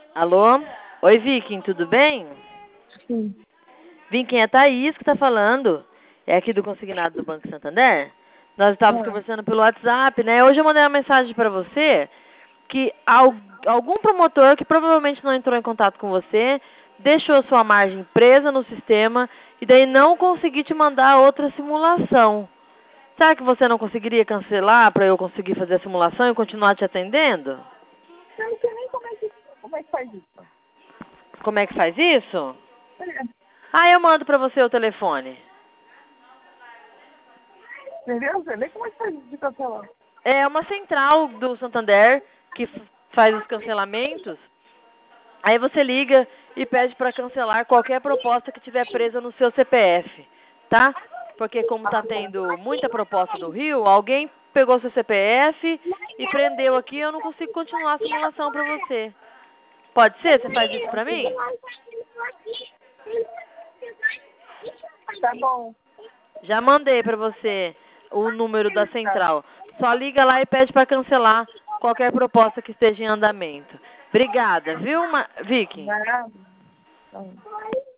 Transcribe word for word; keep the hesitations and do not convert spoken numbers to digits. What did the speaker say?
Alô? Oi, Viking, tudo bem? Sim. Viking, é a Thaís que tá falando. É aqui do Consignado do Banco Santander. Nós estávamos Ah, conversando pelo WhatsApp, né? Hoje eu mandei uma mensagem para você que al- algum promotor que provavelmente não entrou em contato com você deixou sua margem presa no sistema e daí não consegui te mandar outra simulação. Será que você não conseguiria cancelar para eu conseguir fazer a simulação e continuar te atendendo? eu não sei nem como é que, como é que faz isso. Como é que faz isso? É, Ah, eu mando para você o telefone. entendeu? Eu sei nem como é que faz isso de cancelar. É uma central do Santander que f- faz os cancelamentos. Aí você liga e pede para cancelar qualquer proposta que tiver presa no seu C P F, tá? Porque como está tendo muita proposta do Rio, alguém pegou seu C P F e prendeu aqui, eu não consigo continuar a simulação para você. Pode ser? Você faz isso para mim? Tá bom. Já mandei para você o número da central. Só liga lá e pede para cancelar qualquer proposta que esteja em andamento. Obrigada, viu, Ma- Vicky? Nada. Tá.